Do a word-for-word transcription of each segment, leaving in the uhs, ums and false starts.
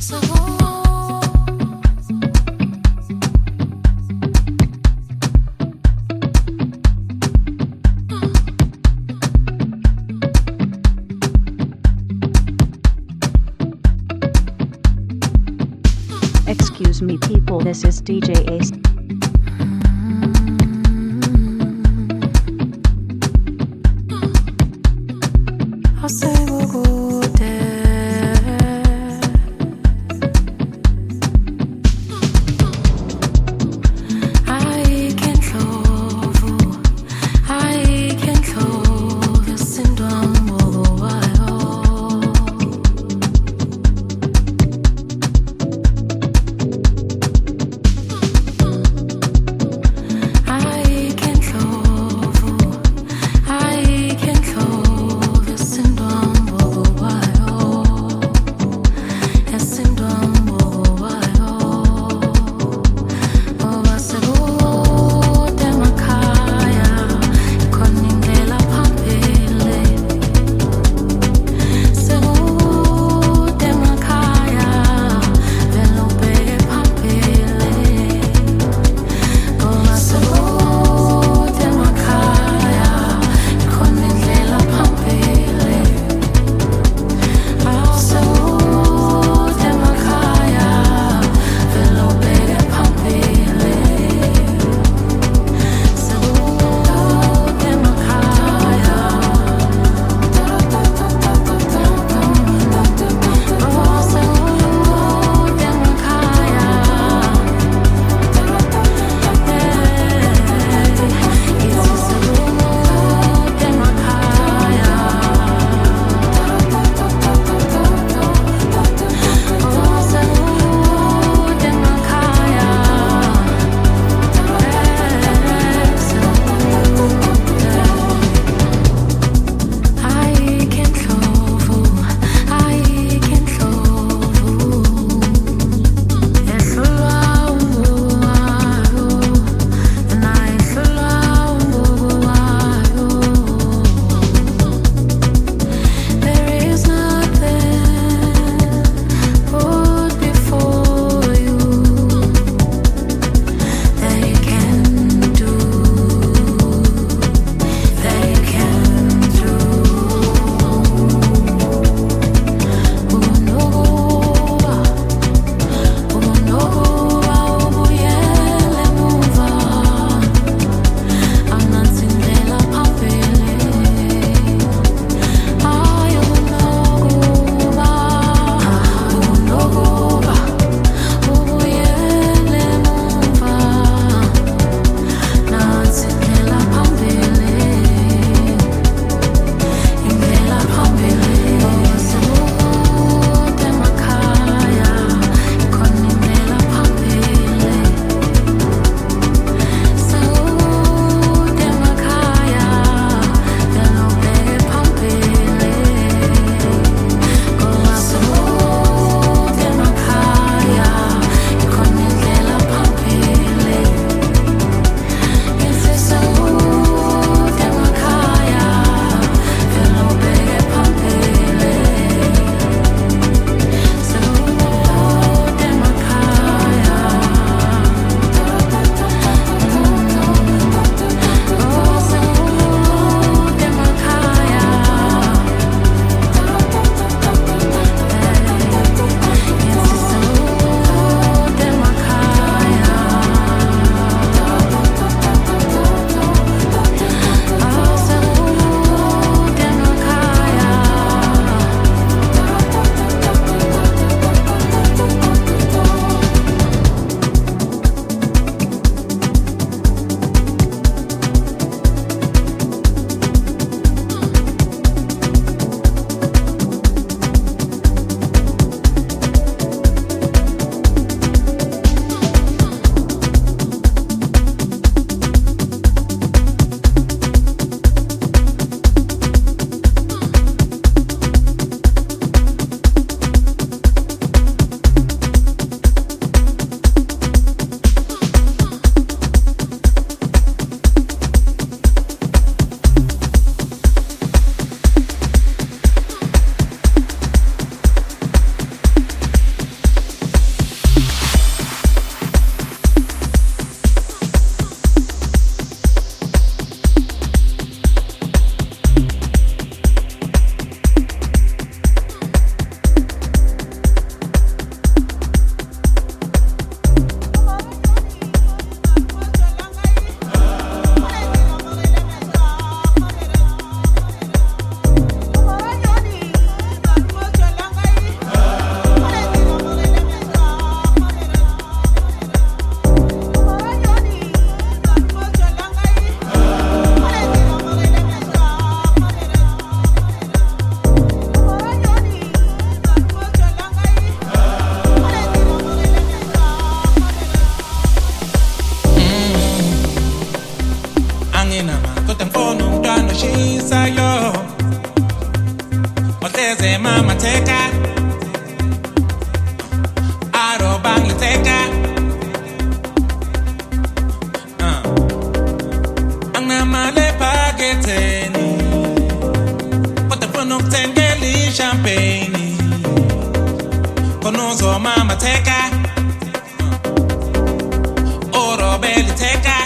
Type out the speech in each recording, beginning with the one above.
Excuse me people, this is D J Ace. Konuzo mama teka Oro belly teka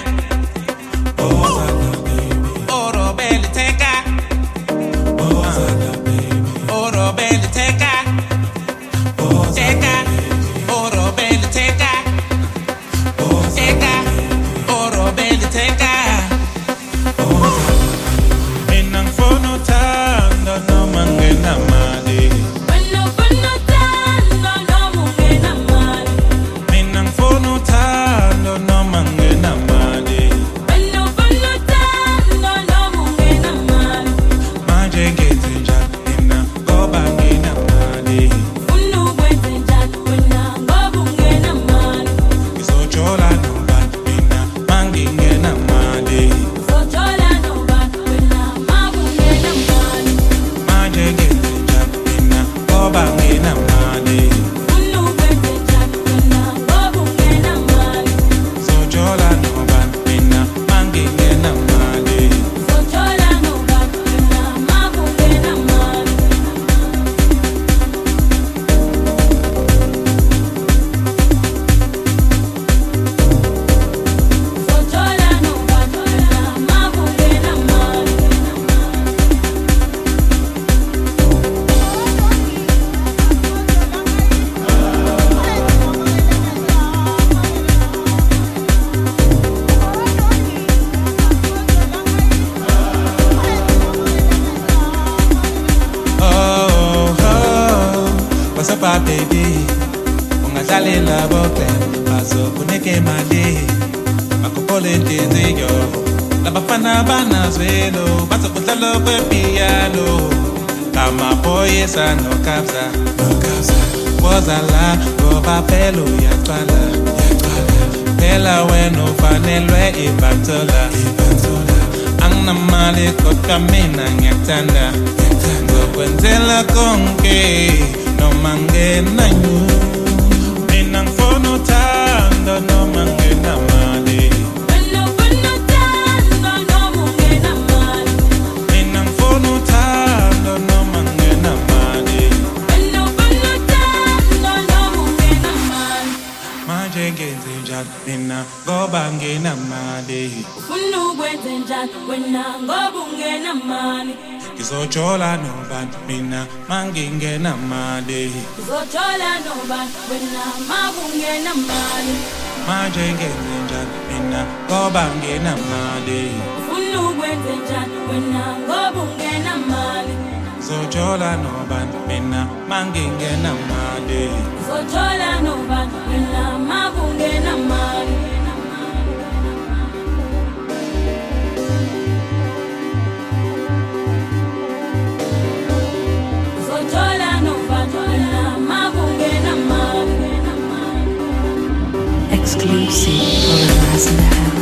Oro belly teka Oro belly teka Teka Oro belly teka Teka Oro belly teka Inang fono tanda no mangena mali baby ungadlalela boke bazokunike mali akupole ndiziyo labafana banazwelo bazokudlala kwepiano kamaphoyisa nokabza nokabza wozala ngoba phela uyaqala uyaqala phela wena ufanelwe ibatola ibatola anginamali kodwa mina ngiyakuthanda ngokwenzela konke noma ngenanyu mina ngifuna uthando noma ngenamali mina ngifuna uthando noma ngenamali manje ngenze njani mina ngoba ngenamali ufuna ukwenze njani wena ngoba ungenamali Ngizojola nobantu mina mangingena mali Ngizojola nobantu wena mangungena mali Manje ngenze njani mina ngoba ngena mali Ufuna ukwenze njani wena ngoba ungena mali Ngizojola nobantu mina mangingena mali Ngizojola nobantu wena mangungena mali Exclusive for us in the house.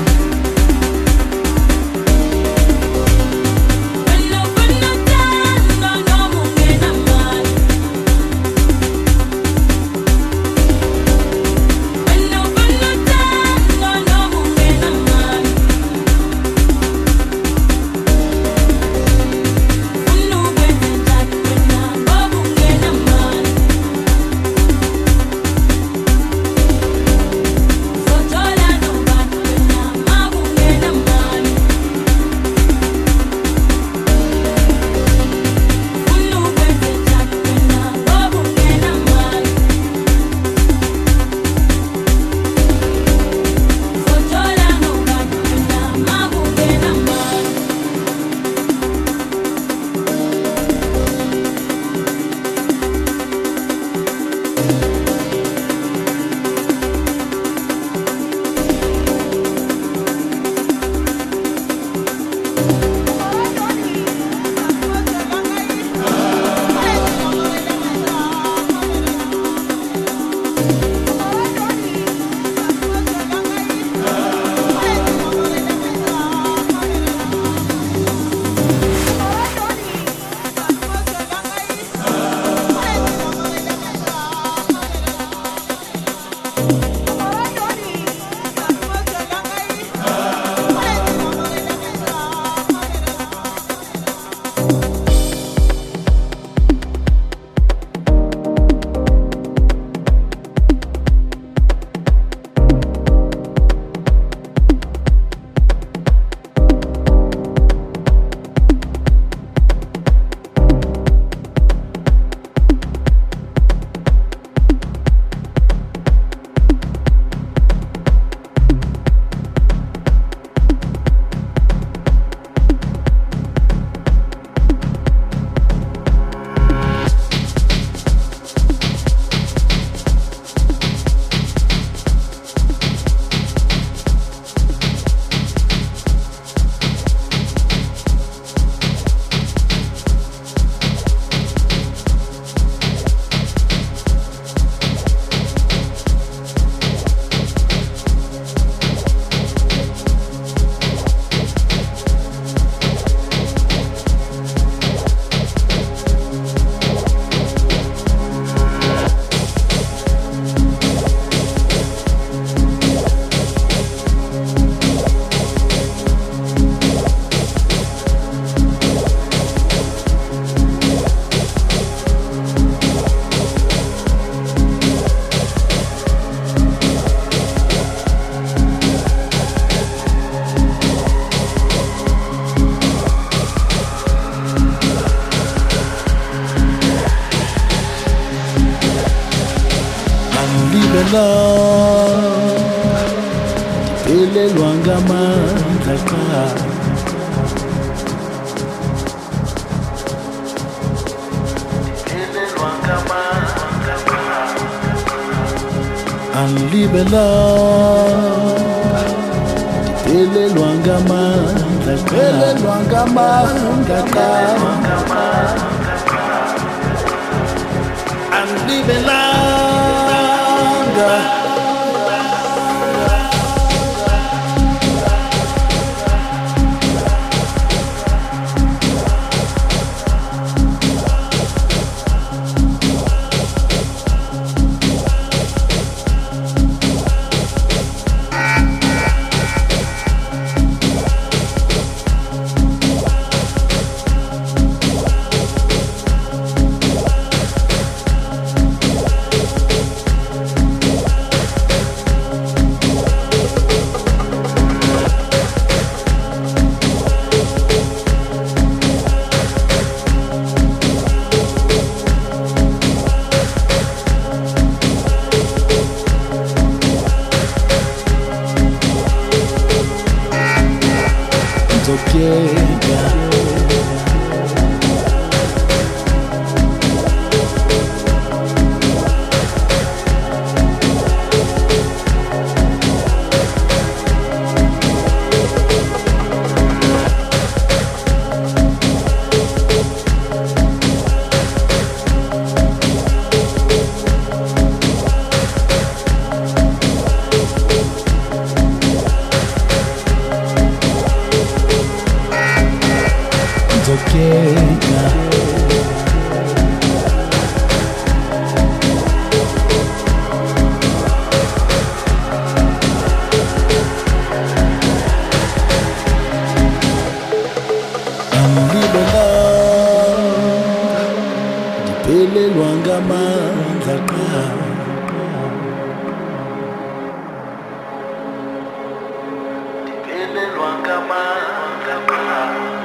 Angilibela Ngiphelelwa ngamandla cha Angilibela Ngiphelelwa ngamandla Ngiphelelwa ngamandla cha Angilibelanga Ngiphelelwa ngamandla cha Ngiphelelwa ngamandla cha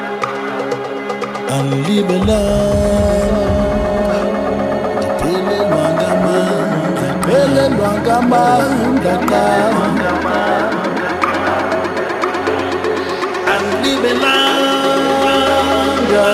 Angilibela Ngiphelelwa ngamandla Ngiphelelwa ngamandla cha Angilibelanga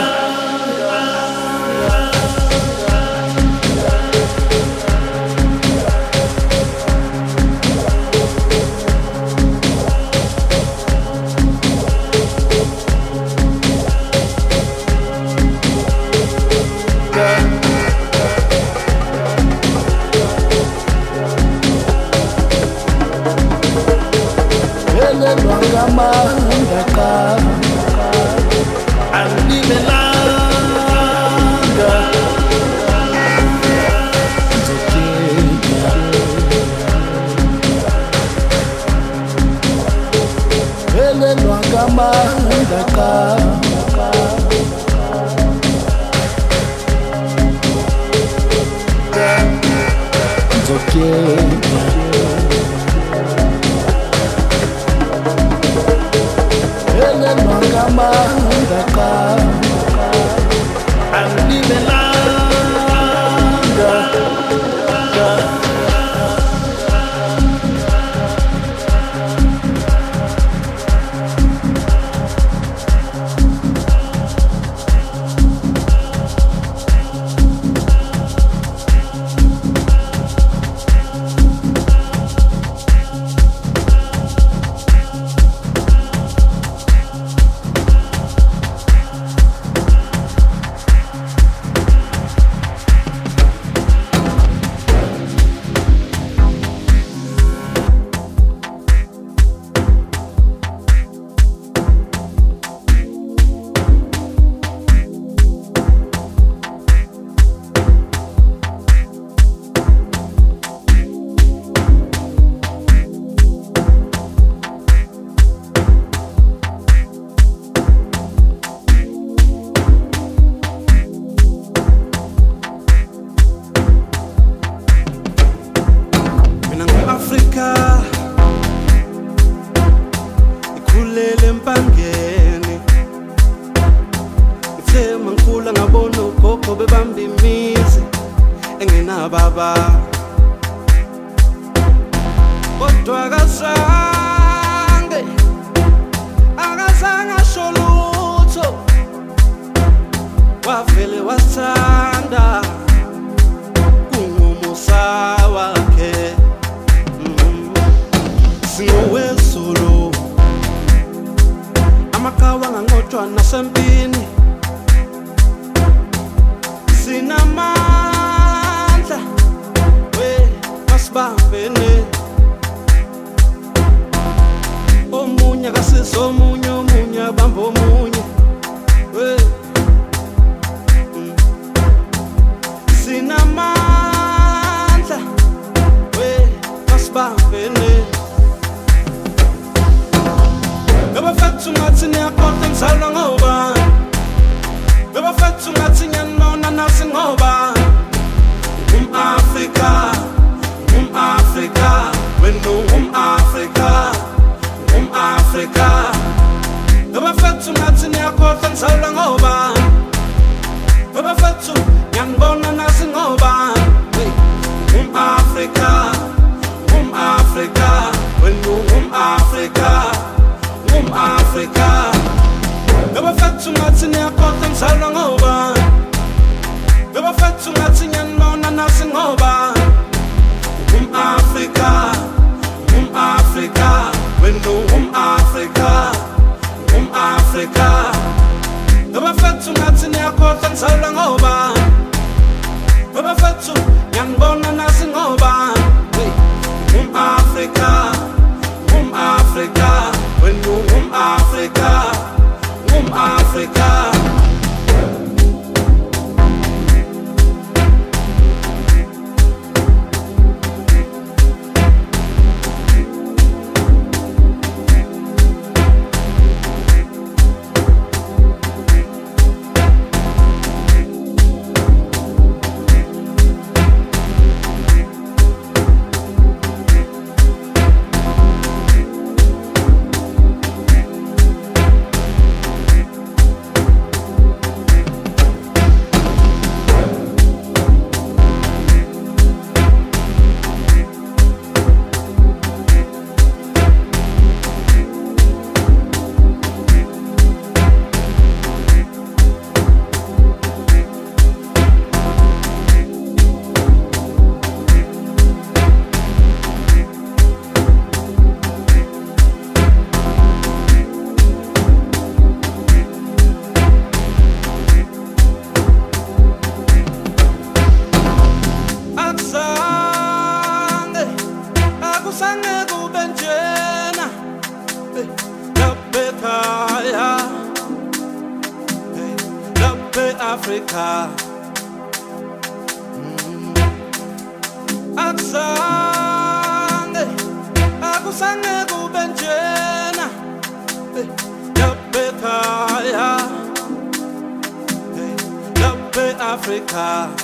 Ngiphelelwa ngamandla cha Angilibelanga Ngiphelelwa ngamandla cha Ngizokuyeka Ngiphelelwa ngamandla cha Angilibelanga bebamba imizi engenababa kodwa akazange akazange asho lutho, wavele wasithanda kungumusa wakhe. Singowezulu amakawa nganqotshwa nasempini, sinamandla we masibambene, omunye akasiza omunye, omunye abamba omunye we. Sinamandla we masibambene, ngabafethu ngathi niyakhohlwa ngizalwa ngobani, ngabafethu ngathi ngiyanona nasi ngobani. Um-Afrika, um-Afrika, wena um-Afrika, um-Afrika. Ngabafethu ngathi niyakhohlwa ngizalwa ngobani, ngabafethu ngiyanibona nasi ngobani. Um-Afrika, um-Afrika, wena um-Afrika, um-Afrika. Ngabafethu ngathi niyakhohlwa ngizalwa ngobani, ngabafethu ngathi ngiyanibona nasi ngobani. Um-Afrika, um-Afrika, wena um-Afrika, um-Afrika. Ngabafethu ngathi niyakhohlwa ngizalwa ngobani, ngabafethu ngiyanibona nasi ngobani. Um-Afrika, um-Afrika, wena um-Afrika, um-Afrika. Africa, mm. Akusange, akusange kube njena, lapha ekhaya, lapha e-Africa.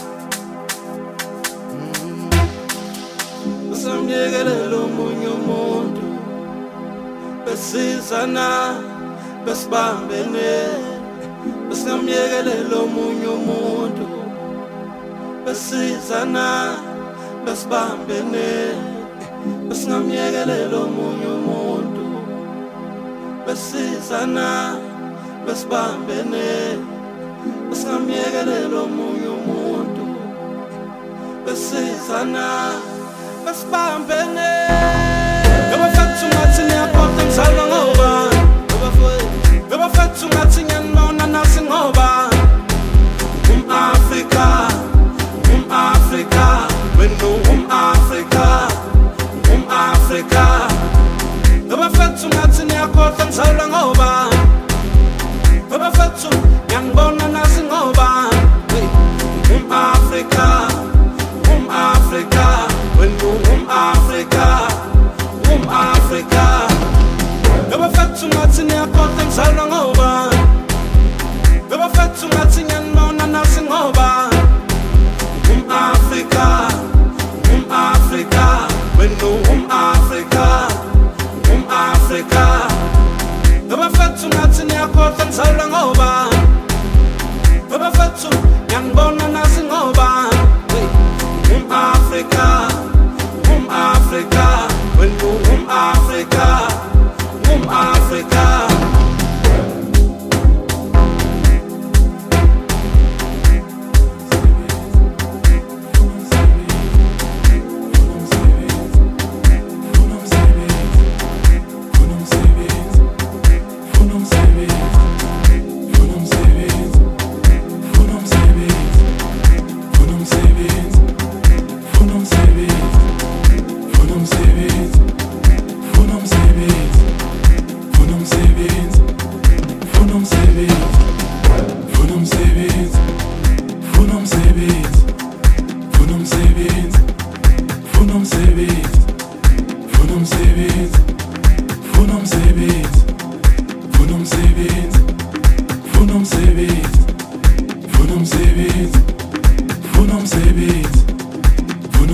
Samyekelela omunye umuntu, besizana, besibambene. Besingamyekelela omunye umuntu, besizana, besibambene. Besingamyekelela omunye umuntu, besizana, besibambene. Besingamyekelela omunye umuntu, besizana, besibambene. Ngabafethu ngathi niyakhohlwa ngizalwa ngobani, ngabafethu ngathi ngiyanibona nasi ngobani. Um-Afrika, um-Afrika, wena um-Afrika, um-Afrika. Ngabafethu ngathi niyakhohlwa ngizalwa ngobani, ngabafethu ngiyanibona nasi ngobani. Um-Afrika, um-Afrika, wena um-Afrika, um-Afrika. Ngabafethu ngathi niyakhohlwa ngizalwa ngobani, ngabafethu ngathi ngiyanibona nasi ngobani. Um-Afrika, um-Afrika, wena um-Afrika, um-Afrika. Ngabafethu ngathi niyakhohlwa ngizalwa ngobani, ngabafethu ngiyanibona nasi ngobani. Um-Afrika, um-Afrika, wena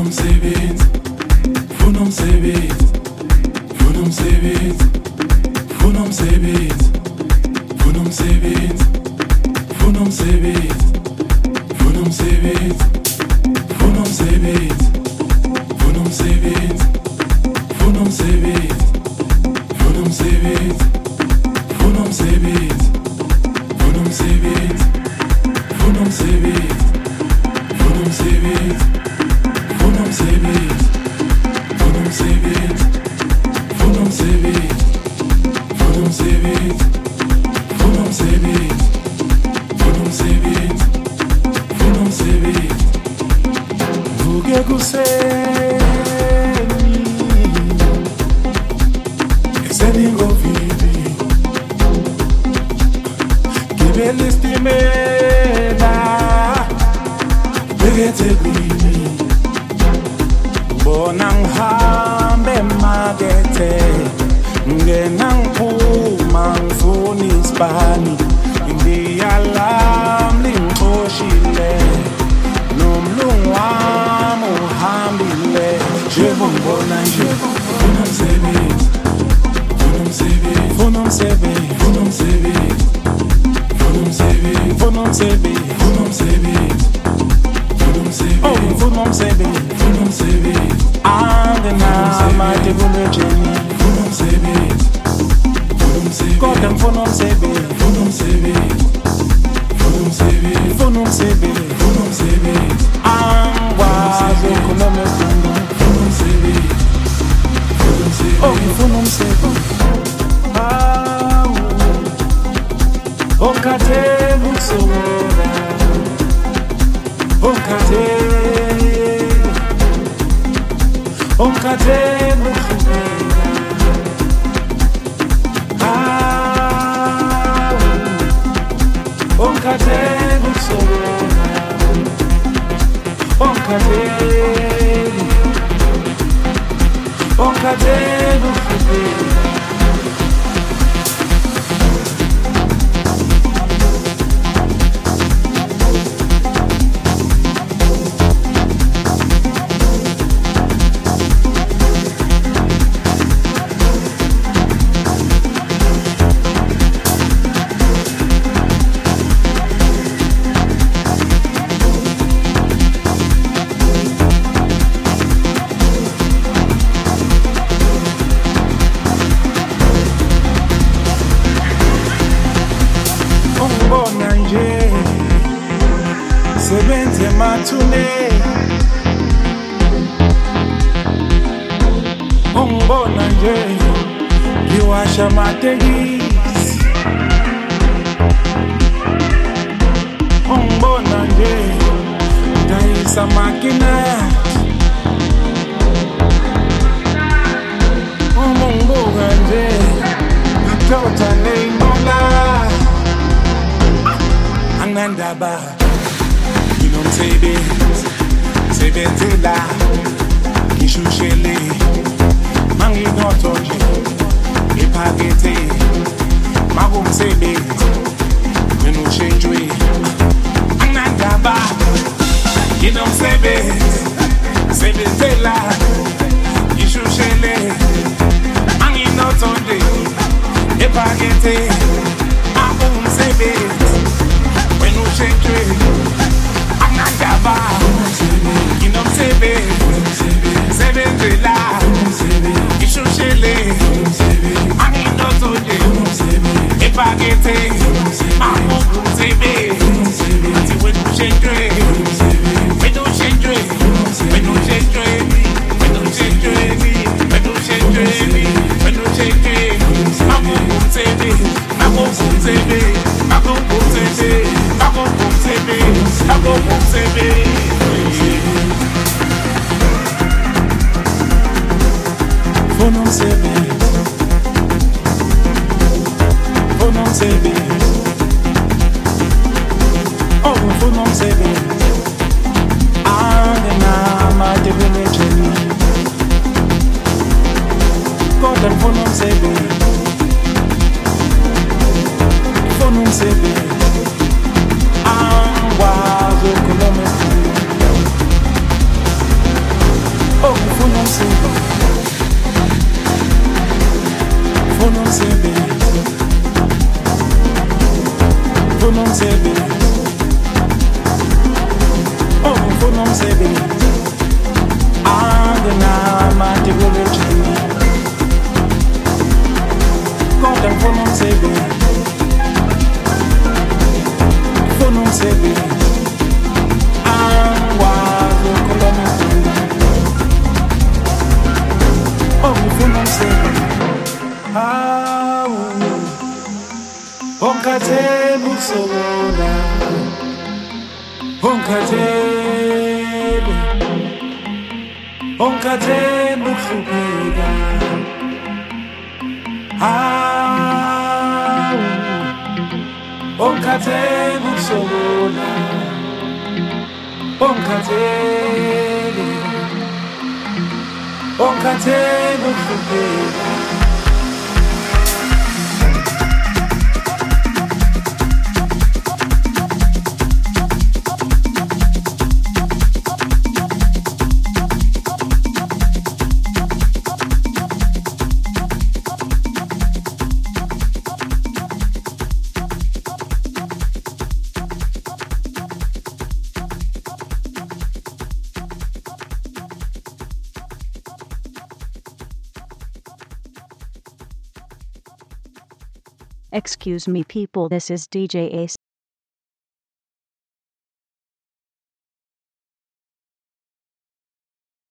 umsebenzi, funa umsebenzi, funa umsebenzi, funa umsebenzi, funa umsebenzi, funa umsebenzi, funa umsebenzi, funa umsebenzi, funa umsebenzi, funa umsebenzi, funa umsebenzi, funa umsebenzi, funa umsebenzi, funa umsebenzi, funa umsebenzi. Funa umsebenzi, funa umsebenzi, funa umsebenzi, funa umsebenzi, funa umsebenzi, funa umsebenzi, funa umsebenzi. Vuke kuseni, eseni ngovivi, gibela isitimela, bheke eThekwini. Bona ngihambe emakethe, ngena ngiphuma ngifuna isibani, indiya lami lingixoshile, nomlungu wami uhambile. Njengongibona nje, funa umsebenzi, funa umsebenzi, funa umsebenzi, funa umsebenzi, funa umsebenzi, funa umsebenzi, funa umsebenzi. Oh, funa umsebenzi, funa umsebenzi, angenamade kulejeni. Funa umsebenzi, funa umsebenzi, kodwa ngifuna umsebenzi, funa umsebenzi, funa umsebenzi, funa umsebenzi, funa umsebenzi, angikwazi ukukhuluma ekhulu. Funa umsebenzi, funa umsebenzi, oh, ngifuna umsebenzi. Awu, okhathele ukusokola, okhathele, okhathele ukuhlupeka. Hawu, okhathele ukusokola, okhathele, okhathele ukuhlupeka. Sebenze mathune, ungibona nje ngiwasha amatekisi, ungibona nje ngidayisa amakina, uma ungibuka nje ngixoxa ney'mola, anginandaba. Umsebenzi, sebenzela, ngishushele, manginotho nje, ephakethe, makumsebenzi, wena ushenjwe, anginandaba, nginomsebenzi, sebenzela, ngishushele, manginotho nje, ephakethe, makumsebenzi, wena ushenjwe. Anandaba, nginomsebenzi, sebenzela, ngishushele, anginotho nje, ephakethe, makumsebenzi, athi wena ushenjwe, wena ushenjwe, wena ushenjwe, wena ushenjwe, wena ushenjwe, wena ushenjwe, makumsebenzi, makumsebenzi, makumsebenzi, makumsebenzi, makumsebenzi. Funa umsebenzi, funa umsebenzi, oh, funa umsebenzi, angenamade kulejeni, kodwa ngifuna umsebenzi, ungikhathele ukusokola, ungikhathele, ungikhathele ukuhlupheka. Hawu, ungikhathele ukusokola, ungikhathele, ungikhathele ukuhlupheka. Excuse me people, this is D J Ace.